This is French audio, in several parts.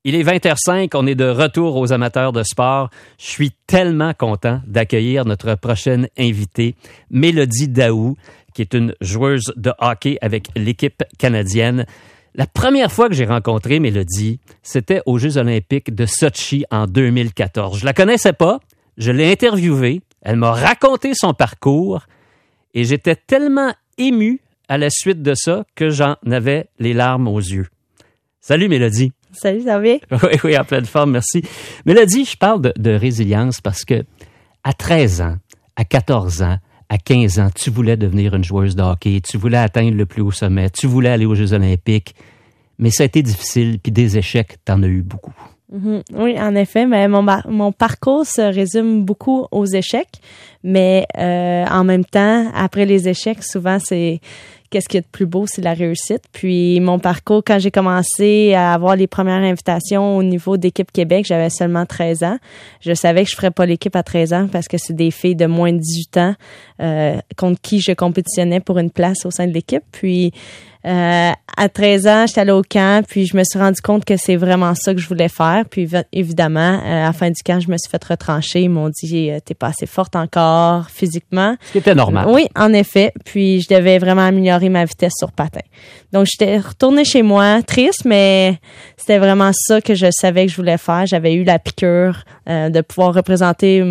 Il est 20h05, on est de retour aux amateurs de sport. Je suis tellement content d'accueillir notre prochaine invitée, Mélodie Daou, qui est une joueuse de hockey avec l'équipe canadienne. La première fois que j'ai rencontré Mélodie, c'était aux Jeux olympiques de Sochi en 2014. Je la connaissais pas, je l'ai interviewée, elle m'a raconté son parcours et j'étais tellement ému à la suite de ça que j'en avais les larmes aux yeux. Salut Mélodie. Salut, ça va bien? Oui, en pleine forme, merci. Mélodie, je parle de résilience parce que à 13 ans, à 14 ans, à 15 ans, tu voulais devenir une joueuse de hockey, tu voulais atteindre le plus haut sommet, tu voulais aller aux Jeux olympiques, mais ça a été difficile, puis des échecs, t'en as eu beaucoup. Mm-hmm. Oui, en effet, mais mon parcours se résume beaucoup aux échecs, mais en même temps, après les échecs, souvent, c'est... Qu'est-ce qu'il y a de plus beau, c'est la réussite. Puis mon parcours, quand j'ai commencé à avoir les premières invitations au niveau d'équipe Québec, j'avais seulement 13 ans. Je savais que je ferais pas l'équipe à 13 ans parce que c'est des filles de moins de 18 ans contre qui je compétitionnais pour une place au sein de l'équipe. Puis à 13 ans, j'étais allée au camp, puis je me suis rendu compte que c'est vraiment ça que je voulais faire. Puis évidemment, à la fin du camp, je me suis fait retrancher. Ils m'ont dit « T'es pas assez forte encore physiquement. » Ce qui était normal. Oui, en effet. Puis je devais vraiment améliorer ma vitesse sur patin. Donc, j'étais retournée chez moi, triste, mais c'était vraiment ça que je savais que je voulais faire. J'avais eu la piqûre de pouvoir représenter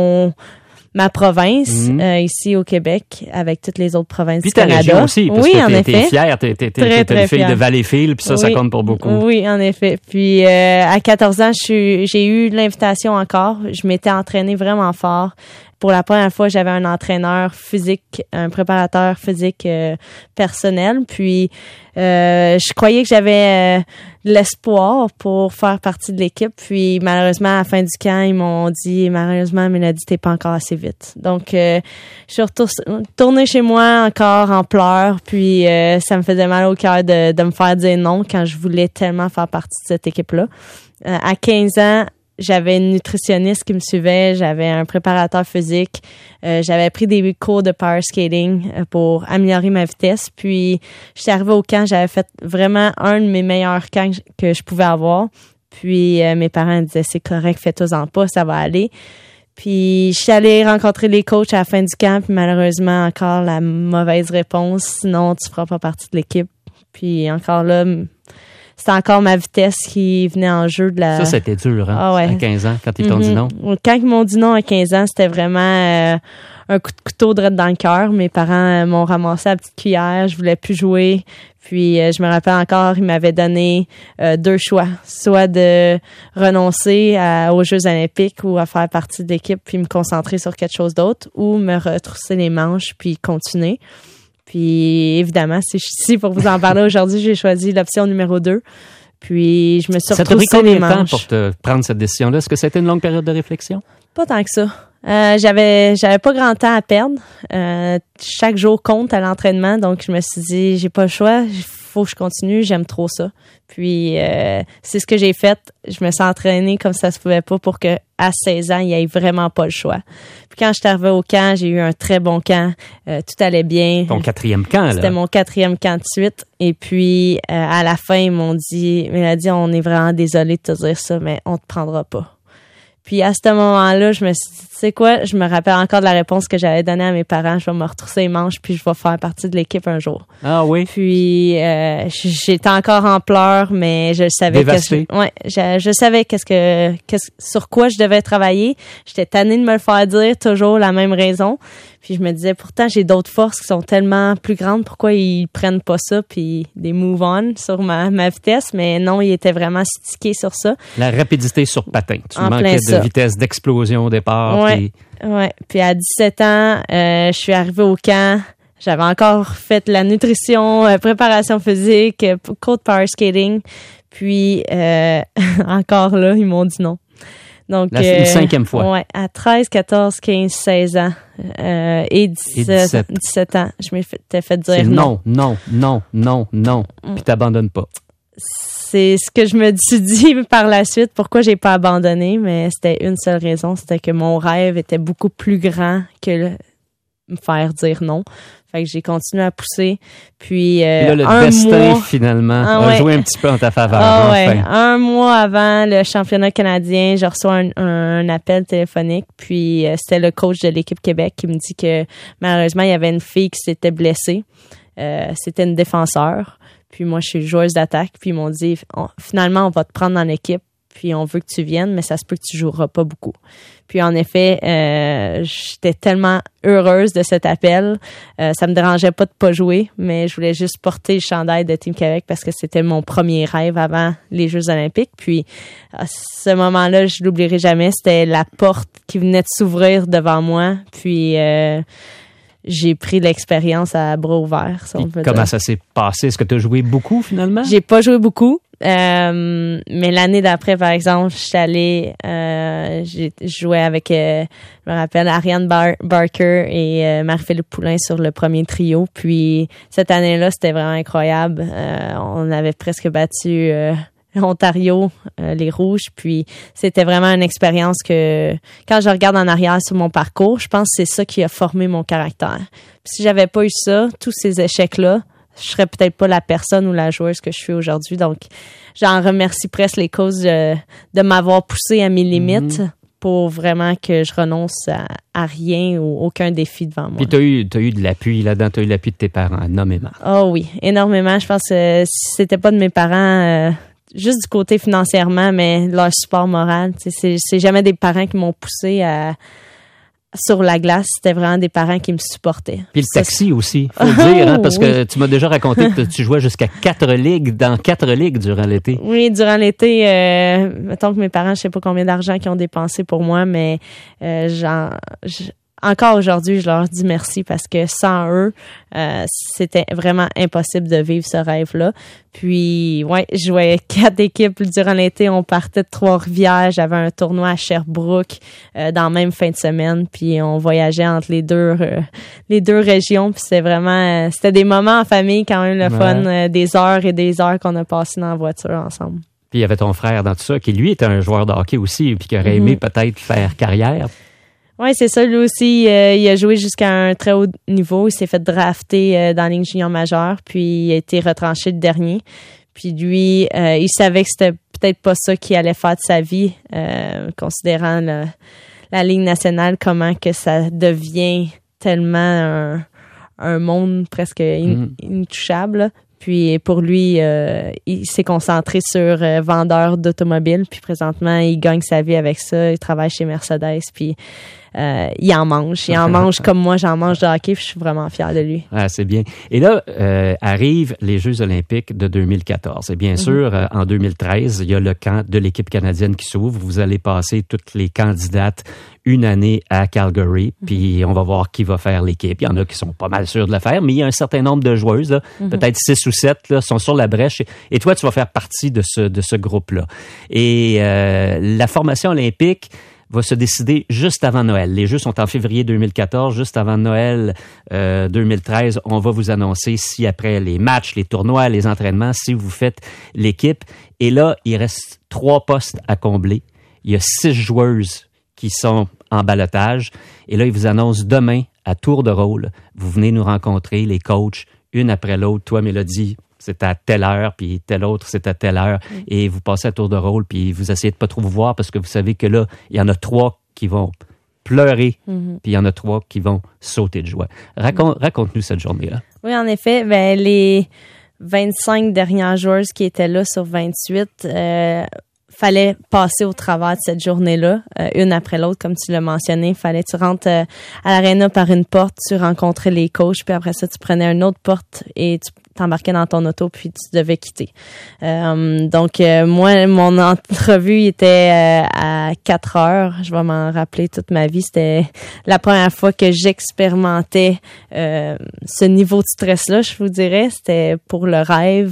ma province ici au Québec avec toutes les autres provinces du Canada. Puis ta région aussi, parce que t'es fière, t'es une fille fière. de Valleyfield, puis ça compte pour beaucoup. Oui, en effet. Puis à 14 ans, j'ai eu l'invitation encore. Je m'étais entraînée vraiment fort. Pour la première fois, j'avais un entraîneur physique, un préparateur physique personnel. Puis, je croyais que j'avais l'espoir pour faire partie de l'équipe. Puis, malheureusement, à la fin du camp, ils m'ont dit, malheureusement, Mélodie, t'es pas encore assez vite. Donc, je suis retournée chez moi encore en pleurs. Puis, ça me faisait mal au cœur de me faire dire non quand je voulais tellement faire partie de cette équipe-là. À 15 ans, j'avais une nutritionniste qui me suivait, j'avais un préparateur physique, j'avais pris des cours de power skating pour améliorer ma vitesse. Puis, j'étais arrivée au camp, j'avais fait vraiment un de mes meilleurs camps que je pouvais avoir. Puis, mes parents disaient, c'est correct, fais-toi-en pas, ça va aller. Puis, je suis allée rencontrer les coachs à la fin du camp, puis malheureusement, encore la mauvaise réponse, sinon tu feras pas partie de l'équipe. Puis, encore là, c'était encore ma vitesse qui venait en jeu de la... Ça, c'était dur, hein? Ah ouais. À 15 ans, quand ils t'ont dit non. Quand ils m'ont dit non à 15 ans, c'était vraiment un coup de couteau direct dans le cœur. Mes parents m'ont ramassé à la petite cuillère. Je voulais plus jouer. Puis, je me rappelle encore, ils m'avaient donné 2 choix. Soit de renoncer aux Jeux olympiques ou à faire partie de l'équipe puis me concentrer sur quelque chose d'autre, ou me retrousser les manches puis continuer. Puis, évidemment, si je suis ici pour vous en parler aujourd'hui, j'ai choisi l'option numéro 2. Puis, je me suis retroussé les manches. Ça t'a pris combien de temps pour te prendre cette décision-là? Est-ce que c'était une longue période de réflexion? Pas tant que ça. J'avais pas grand temps à perdre. Chaque jour compte à l'entraînement. Donc, je me suis dit, j'ai pas le choix. Il faut que je continue. J'aime trop ça. Puis, c'est ce que j'ai fait. Je me suis entraînée comme ça se pouvait pas pour que à 16 ans, il n'y ait vraiment pas le choix. Puis quand je suis arrivée au camp, j'ai eu un très bon camp. Tout allait bien. Ton 4e camp, là? C'était mon 4e camp de suite. Et puis, à la fin, ils m'ont dit, Mélodie, on est vraiment désolé de te dire ça, mais on te prendra pas. Puis à ce moment-là, je me suis dit, tu sais quoi, je me rappelle encore de la réponse que j'avais donnée à mes parents. Je vais me retrousser les manches, puis je vais faire partie de l'équipe un jour. Ah oui? Puis j'étais encore en pleurs, mais je savais je savais sur quoi je devais travailler. J'étais tannée de me le faire dire, toujours la même raison. Puis je me disais, pourtant, j'ai d'autres forces qui sont tellement plus grandes. Pourquoi ils prennent pas ça puis des move on sur ma vitesse? Mais non, ils étaient vraiment stickés sur ça. La rapidité sur patin. Tu manquais de vitesse d'explosion au départ. Ouais. Puis à 17 ans, je suis arrivée au camp. J'avais encore fait la nutrition, préparation physique, cours de power skating. Puis encore là, ils m'ont dit non. Donc, une 5e fois. Ouais, à 13, 14, 15, 16 ans et 17 ans, je m'étais fait dire non. Non. Puis t'abandonnes pas. C'est ce que je me suis dit par la suite, pourquoi j'ai pas abandonné, mais c'était une seule raison, c'était que mon rêve était beaucoup plus grand que me faire dire non. Fait que j'ai continué à pousser. Puis là, le destin, finalement, a joué un petit peu en ta faveur. Ouais. Un mois avant le championnat canadien, je reçois un appel téléphonique. Puis c'était le coach de l'équipe Québec qui me dit que malheureusement, il y avait une fille qui s'était blessée. C'était une défenseur. Puis moi, je suis joueuse d'attaque. Puis ils m'ont dit, finalement, on va te prendre dans l'équipe. Puis on veut que tu viennes, mais ça se peut que tu joueras pas beaucoup. Puis en effet, j'étais tellement heureuse de cet appel. Ça me dérangeait pas de pas jouer, mais je voulais juste porter le chandail de Team Québec parce que c'était mon premier rêve avant les Jeux olympiques. Puis à ce moment-là, je l'oublierai jamais. C'était la porte qui venait de s'ouvrir devant moi. Puis j'ai pris l'expérience à bras ouverts, si on peut dire. Comment ça s'est passé? Est-ce que tu as joué beaucoup, finalement? J'ai pas joué beaucoup. Mais l'année d'après, par exemple, je suis allée, j'ai joué avec, je me rappelle, Ariane Barker et Marie-Philippe Poulin sur le premier trio. Puis cette année-là, c'était vraiment incroyable. On avait presque battu Ontario, les Rouges. Puis c'était vraiment une expérience que, quand je regarde en arrière sur mon parcours, je pense que c'est ça qui a formé mon caractère. Puis si j'avais pas eu ça, tous ces échecs-là, je serais peut-être pas la personne ou la joueuse que je suis aujourd'hui. Donc, j'en remercie presque les causes de m'avoir poussé à mes limites pour vraiment que je renonce à rien ou aucun défi devant moi. Puis t'as eu de l'appui là-dedans, t'as eu l'appui de tes parents, énormément. Oh oui, énormément. Je pense que si c'était pas de mes parents, juste du côté financièrement, mais leur support moral, c'est jamais des parents qui m'ont poussé sur la glace, c'était vraiment des parents qui me supportaient. Puis le taxi aussi, faut le dire, hein, parce que tu m'as déjà raconté que tu jouais jusqu'à 4 ligues durant l'été. Oui, durant l'été, mettons que mes parents, je sais pas combien d'argent qu'ils ont dépensé pour moi, mais encore aujourd'hui, je leur dis merci parce que sans eux, c'était vraiment impossible de vivre ce rêve-là. Puis, ouais, je jouais 4 équipes durant l'été. On partait de Trois-Rivières. J'avais un tournoi à Sherbrooke dans la même fin de semaine. Puis, on voyageait entre les deux régions. Puis, c'était des moments en famille quand même le fun. Des heures et des heures qu'on a passées dans la voiture ensemble. Puis, il y avait ton frère dans tout ça qui, lui, était un joueur de hockey aussi puis qui aurait aimé peut-être faire carrière. Oui, c'est ça. Lui aussi, il a joué jusqu'à un très haut niveau. Il s'est fait drafter dans la ligne junior majeure, puis il a été retranché le dernier. Puis lui, il savait que c'était peut-être pas ça qu'il allait faire de sa vie, considérant la Ligue nationale, comment que ça devient tellement un monde presque intouchable, là. Puis pour lui, il s'est concentré sur vendeur d'automobiles. Puis présentement, il gagne sa vie avec ça. Il travaille chez Mercedes. Puis il en mange. Il en mange comme moi, j'en mange de hockey. Puis je suis vraiment fière de lui. Ah, c'est bien. Et là, arrivent les Jeux olympiques de 2014. Et bien sûr, en 2013, il y a le camp de l'équipe canadienne qui s'ouvre. Vous allez passer toutes les candidates une année à Calgary, puis on va voir qui va faire l'équipe. Il y en a qui sont pas mal sûrs de le faire, mais il y a un certain nombre de joueuses, là, peut-être 6 ou 7, là, sont sur la brèche. Et toi, tu vas faire partie de ce groupe-là. Et la formation olympique va se décider juste avant Noël. Les Jeux sont en février 2014, juste avant Noël 2013. On va vous annoncer si après les matchs, les tournois, les entraînements, si vous faites l'équipe. Et là, il reste 3 postes à combler. Il y a 6 joueuses qui sont en ballottage. Et là, ils vous annoncent demain, à tour de rôle, vous venez nous rencontrer, les coachs, une après l'autre. Toi, Mélodie, c'est à telle heure, puis tel autre, c'est à telle heure. Et vous passez à tour de rôle, puis vous essayez de pas trop vous voir parce que vous savez que là, il y en a 3 qui vont pleurer, puis il y en a 3 qui vont sauter de joie. Raconte-nous cette journée-là. Oui, en effet, les 25 dernières joueuses qui étaient là sur 28... fallait passer au travers de cette journée-là, une après l'autre, comme tu l'as mentionné. Fallait que tu rentres à l'aréna par une porte, tu rencontrais les coachs, puis après ça, tu prenais une autre porte et tu t'embarquais dans ton auto, puis tu devais quitter. Donc, moi, mon entrevue était à 4 heures. Je vais m'en rappeler toute ma vie. C'était la première fois que j'expérimentais ce niveau de stress-là, je vous dirais. C'était pour le rêve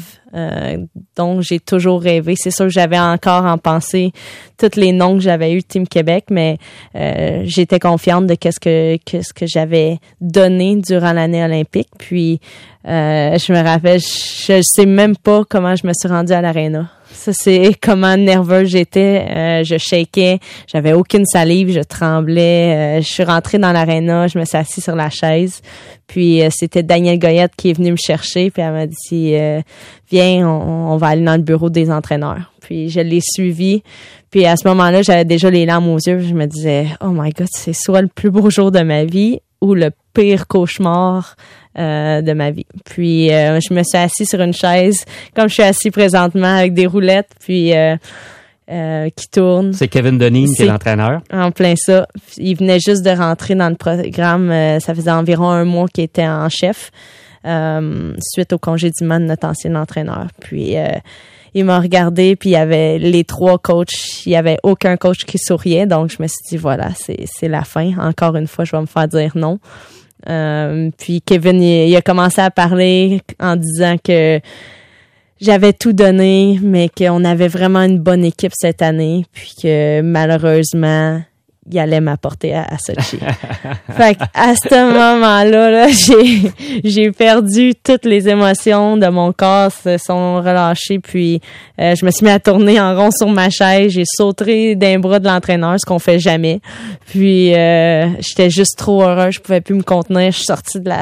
dont j'ai toujours rêvé. C'est sûr que j'avais encore en pensée tous les noms que j'avais eu de Team Québec, mais j'étais confiante de qu'est-ce que j'avais donné durant l'année olympique. Puis je me rappelle, je sais même pas comment je me suis rendue à l'aréna. Ça, c'est comment nerveuse j'étais. Je shakeais, j'avais aucune salive, je tremblais. Je suis rentrée dans l'aréna, je me suis assise sur la chaise. Puis c'était Danielle Goyette qui est venue me chercher, puis elle m'a dit viens, on va aller dans le bureau des entraîneurs. Puis je l'ai suivi. Puis à ce moment-là, j'avais déjà les larmes aux yeux. Je me disais oh my God, c'est soit le plus beau jour de ma vie ou le pire cauchemar de ma vie. Puis je me suis assise sur une chaise comme je suis assise présentement avec des roulettes puis qui tournent. C'est Kevin Deneen qui est l'entraîneur. En plein ça. Il venait juste de rentrer dans le programme. Ça faisait environ 1 mois qu'il était en chef suite au congédiement de notre ancien entraîneur. Puis il m'a regardé, puis il y avait les 3 coachs. Il y avait aucun coach qui souriait. Donc, je me suis dit, voilà, c'est la fin. Encore une fois, je vais me faire dire non. Puis Kevin, il a commencé à parler en disant que j'avais tout donné, mais qu'on avait vraiment une bonne équipe cette année, puis que malheureusement, il allait m'apporter à Sochi. Fait à ce moment-là, là, j'ai perdu toutes les émotions de mon corps, se sont relâchées, puis je me suis mis à tourner en rond sur ma chaise, j'ai sauté d'un bras de l'entraîneur, ce qu'on fait jamais. Puis j'étais juste trop heureuse, je pouvais plus me contenir, je suis sortie de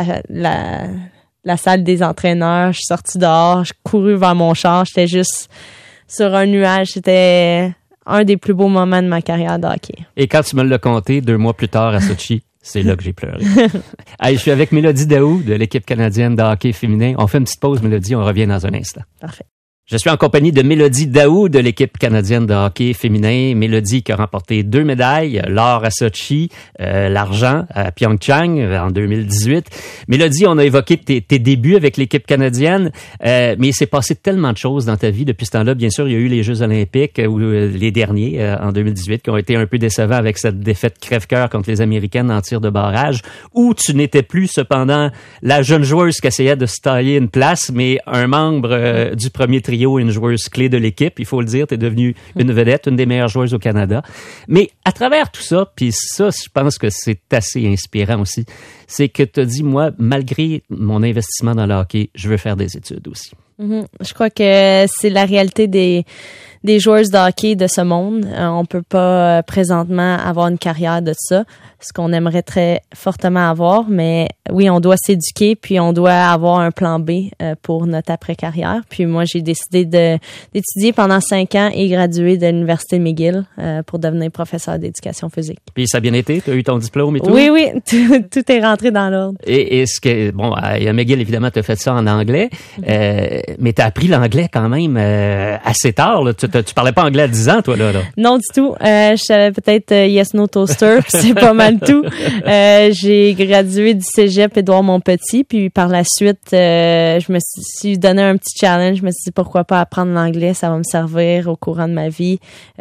la salle des entraîneurs, je suis sortie dehors, je courus vers mon char, j'étais juste sur un nuage, c'était un des plus beaux moments de ma carrière de hockey. Et quand tu me l'as conté 2 mois plus tard à Sochi, c'est là que j'ai pleuré. Hey, je suis avec Mélodie Daou de l'équipe canadienne de hockey féminin. On fait une petite pause, Mélodie, on revient dans un instant. Parfait. Je suis en compagnie de Mélodie Daou de l'équipe canadienne de hockey féminin. Mélodie qui a remporté 2 médailles, l'or à Sochi, l'argent à Pyeongchang en 2018. Mélodie, on a évoqué tes débuts avec l'équipe canadienne, mais il s'est passé tellement de choses dans ta vie depuis ce temps-là. Bien sûr, il y a eu les Jeux olympiques, ou les derniers en 2018, qui ont été un peu décevants avec cette défaite crève-cœur contre les Américaines en tir de barrage, où tu n'étais plus cependant la jeune joueuse qui essayait de se tailler une place, mais un membre du premier trio, une joueuse clé de l'équipe, il faut le dire, tu es devenue une vedette, une des meilleures joueuses au Canada. Mais à travers tout ça, puis ça, je pense que c'est assez inspirant aussi, c'est que tu as dit, moi, malgré mon investissement dans le hockey, je veux faire des études aussi. Je crois que c'est la réalité des joueuses de hockey de ce monde. On peut pas présentement avoir une carrière de ça, ce qu'on aimerait très fortement avoir, mais oui, on doit s'éduquer, puis on doit avoir un plan B pour notre après-carrière. Puis moi, j'ai décidé d'étudier pendant 5 ans et graduer de l'Université McGill pour devenir professeur d'éducation physique. Puis ça a bien été? Tu as eu ton diplôme et tout? Oui, tout est rentré dans l'ordre. Et ce que, bon, à McGill, évidemment, tu as fait ça en anglais, mais tu as appris l'anglais quand même assez tard, là. Tu parlais pas anglais à 10 ans, toi, là? Non, du tout. Je savais peut-être Yes, No, Toaster, c'est pas mal tout. J'ai gradué du cégep Édouard-Montpetit, puis par la suite, je me suis donné un petit challenge. Je me suis dit, pourquoi pas apprendre l'anglais? Ça va me servir au courant de ma vie,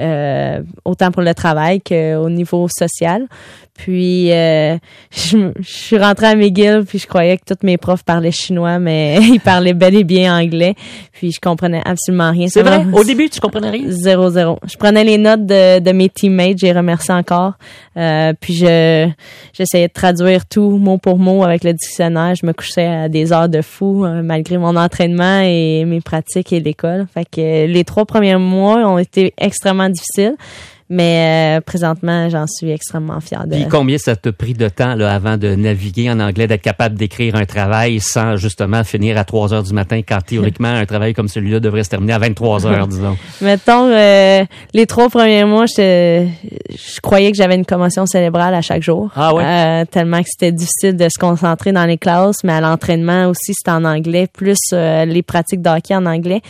autant pour le travail qu'au niveau social. Puis, je suis rentrée à McGill, puis je croyais que tous mes profs parlaient chinois, mais ils parlaient bel et bien anglais. Puis, je comprenais absolument rien. C'est vrai? Au début, tu comprenais rien? 0. Je prenais les notes de mes teammates, j'ai remercié encore. Puis, j'essayais de traduire tout mot pour mot avec le dictionnaire. Je me couchais à des heures de fou, malgré mon entraînement et mes pratiques et l'école. Fait que les 3 premiers mois ont été extrêmement difficiles. Mais présentement, j'en suis extrêmement fière de... Puis combien ça t'a pris de temps là, avant de naviguer en anglais, d'être capable d'écrire un travail sans justement finir à 3 heures du matin quand théoriquement un travail comme celui-là devrait se terminer à 23 heures, disons? Mettons, les 3 premiers mois, je croyais que j'avais une commotion cérébrale à chaque jour. Ah ouais? Tellement que c'était difficile de se concentrer dans les classes, mais à l'entraînement aussi, c'était en anglais, plus les pratiques de hockey en anglais.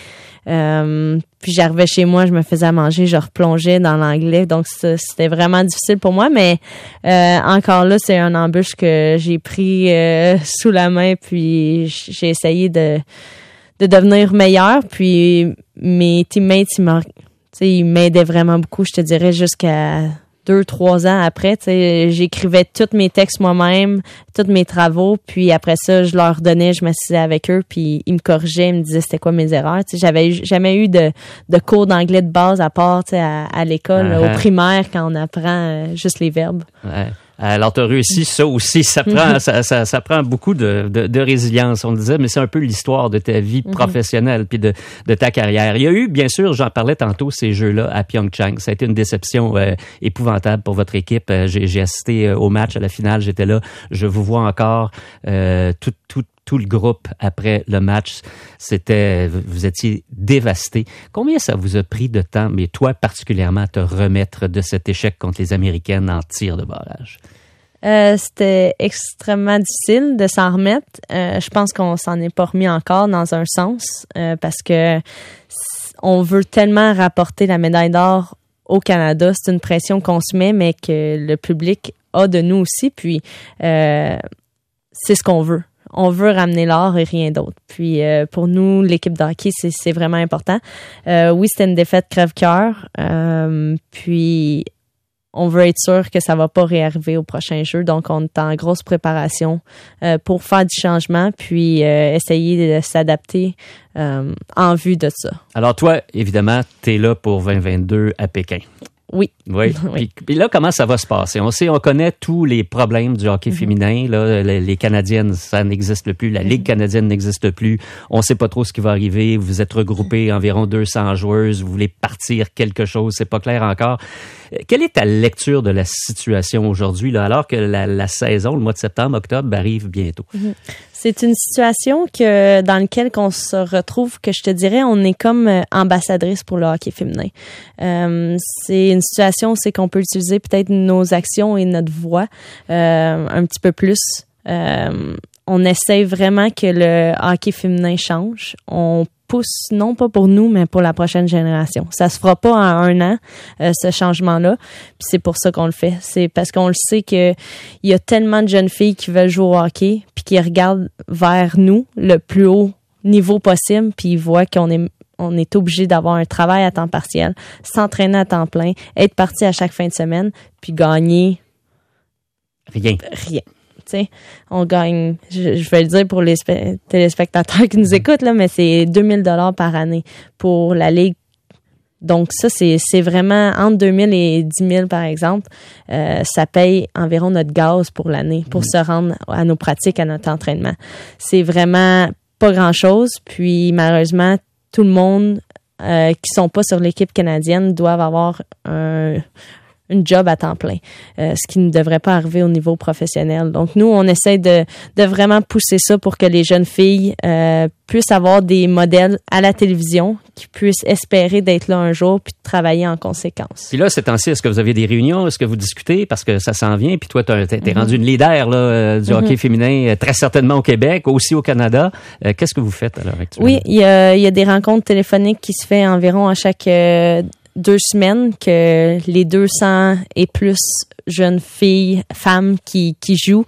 Puis j'arrivais chez moi, je me faisais à manger, je replongeais dans l'anglais, donc c'était vraiment difficile pour moi, mais encore là, c'est un embûche que j'ai pris sous la main, puis j'ai essayé de devenir meilleure, puis mes teammates, ils m'aidaient vraiment beaucoup, je te dirais, jusqu'à 2-3 ans après, j'écrivais tous mes textes moi-même, tous mes travaux, puis après ça, je leur donnais, je m'assisais avec eux, puis ils me corrigeaient, ils me disaient c'était quoi mes erreurs. J'avais jamais eu de cours d'anglais de base à part à l'école, au primaire, quand on apprend juste les verbes. Ouais. Alors, tu as réussi ça aussi. Ça prend beaucoup de résilience, on le disait, mais c'est un peu l'histoire de ta vie professionnelle puis de ta carrière. Il y a eu, bien sûr, j'en parlais tantôt, ces Jeux-là à Pyeongchang. Ça a été une déception épouvantable pour votre équipe. J'ai assisté au match, à la finale, j'étais là. Je vous vois encore tout le groupe après le match. Vous étiez dévastés. Combien ça vous a pris de temps, mais toi particulièrement, à te remettre de cet échec contre les Américaines en tir de barrage? C'était extrêmement difficile de s'en remettre. Je pense qu'on s'en est pas remis encore dans un sens parce que on veut tellement rapporter la médaille d'or au Canada. C'est une pression qu'on se met, mais que le public a de nous aussi. Puis c'est ce qu'on veut. On veut ramener l'or et rien d'autre. Puis pour nous, l'équipe de hockey, c'est vraiment important. Oui, c'était une défaite crève-cœur. Puis on veut être sûr que ça va pas réarriver au prochain jeu. Donc, on est en grosse préparation pour faire du changement puis essayer de s'adapter en vue de ça. Alors toi, évidemment, tu es là pour 2022 à Pékin. Oui. Oui. Puis là, comment ça va se passer? On connaît tous les problèmes du hockey féminin. Là, les Canadiennes, ça n'existe plus. La Ligue canadienne n'existe plus. On sait pas trop ce qui va arriver. Vous êtes regroupés environ 200 joueuses. Vous voulez partir quelque chose. C'est pas clair encore. Quelle est ta lecture de la situation aujourd'hui, là, alors que la saison, le mois de septembre, octobre, arrive bientôt? C'est une situation dans laquelle on se retrouve, que je te dirais, on est comme ambassadrice pour le hockey féminin. C'est une situation où c'est qu'on peut utiliser peut-être nos actions et notre voix un petit peu plus. On essaie vraiment que le hockey féminin change. On pousse, non pas pour nous, mais pour la prochaine génération. Ça se fera pas en un an, ce changement-là. Puis c'est pour ça qu'on le fait. C'est parce qu'on le sait que il y a tellement de jeunes filles qui veulent jouer au hockey, puis qui regardent vers nous, le plus haut niveau possible, puis ils voient qu'on est obligé d'avoir un travail à temps partiel, s'entraîner à temps plein, être parti à chaque fin de semaine, puis gagner rien. T'sais, on gagne, je vais le dire pour les téléspectateurs qui nous écoutent, là, mais c'est 2000 $ par année pour la Ligue. Donc ça, c'est vraiment entre 2000 et 10 000, par exemple. Ça paye environ notre gaz pour l'année pour se rendre à nos pratiques, à notre entraînement. C'est vraiment pas grand-chose. Puis malheureusement, tout le monde qui sont pas sur l'équipe canadienne doivent avoir une job à temps plein, ce qui ne devrait pas arriver au niveau professionnel. Donc, nous, on essaie de vraiment pousser ça pour que les jeunes filles puissent avoir des modèles à la télévision qui puissent espérer d'être là un jour puis de travailler en conséquence. Puis là, ces temps-ci, est-ce que vous avez des réunions? Est-ce que vous discutez? Parce que ça s'en vient. Puis toi, t'es rendu une leader là, du hockey féminin, très certainement au Québec, aussi au Canada. Qu'est-ce que vous faites à l'heure actuelle? Oui, il y a des rencontres téléphoniques qui se font environ à chaque 2 semaines, que les 200 et plus jeunes filles, femmes qui jouent,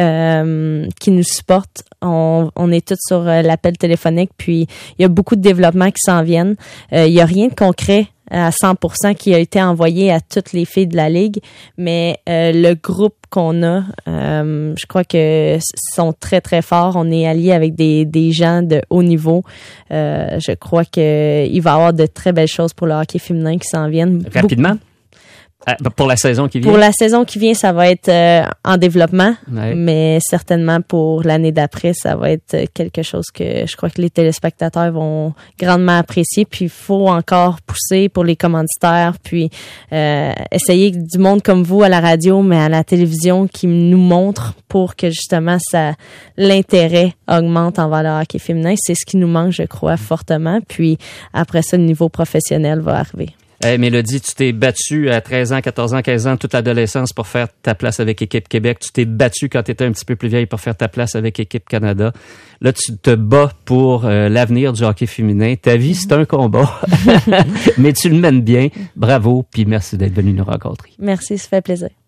qui nous supportent. On est toutes sur l'appel téléphonique, puis il y a beaucoup de développements qui s'en viennent. Il y a rien de concret à 100% qui a été envoyé à toutes les filles de la Ligue, mais le groupe qu'on a, je crois que sont très, très forts. On est alliés avec des gens de haut niveau. Je crois qu'il va y avoir de très belles choses pour le hockey féminin qui s'en viennent. Rapidement? Pour la saison qui vient? Pour la saison qui vient, ça va être en développement, mais certainement pour l'année d'après, ça va être quelque chose que je crois que les téléspectateurs vont grandement apprécier. Puis il faut encore pousser pour les commanditaires, puis essayer du monde comme vous à la radio, mais à la télévision qui nous montre pour que justement l'intérêt augmente envers le hockey féminin. C'est ce qui nous manque, je crois, fortement. Puis après ça, le niveau professionnel va arriver. Hey, Mélodie, tu t'es battue à 13 ans, 14 ans, 15 ans, toute l'adolescence pour faire ta place avec Équipe Québec. Tu t'es battue quand tu étais un petit peu plus vieille pour faire ta place avec Équipe Canada. Là, tu te bats pour l'avenir du hockey féminin. Ta vie, c'est un combat, mais tu le mènes bien. Bravo, puis merci d'être venu nous rencontrer. Merci, ça fait plaisir.